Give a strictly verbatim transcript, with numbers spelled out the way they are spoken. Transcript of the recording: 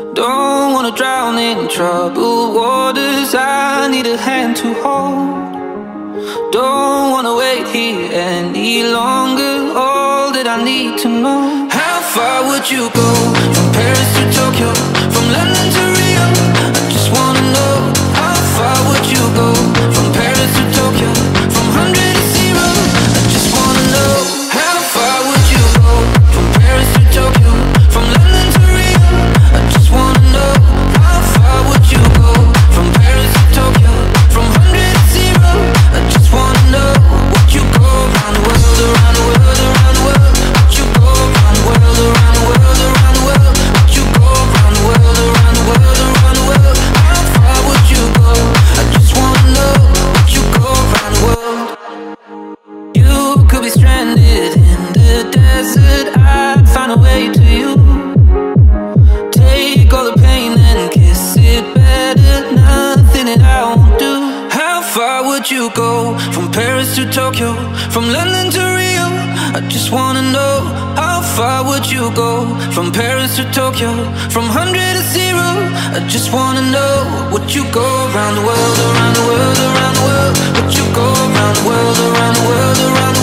Don't wanna drown in troubled waters, I need a hand to hold. Don't wanna wait here any longer, all that I need to know. How far would you go, from Paris to Tokyo, from London to Rio? I just wanna know, how far would you go, from Paris to Tokyo, from one hundred to zero? I just wanna know, how far would you go, from Paris to Tokyo, from London to Rio? I just wanna know, how far would you go, from Paris to Tokyo, from one hundred to zero? I just wanna know, would you go around the world, around the world, around the world? Would you go around the world, around the world, around the world? Would you go around the world, around the world, around the world? How far would you go? I just wanna know, would you go around the world? You could be stranded in the desert, I'd find a way to you. Take all the pain and kiss it better, nothing that I won't do. How far would you go, from Paris to Tokyo, from London to Rio? I just wanna know, how far would you go, from Paris to Tokyo, from one hundred to zero? I just wanna know, would you go around the world, around the world, around the world? Would you go around the world, around the world, around the world?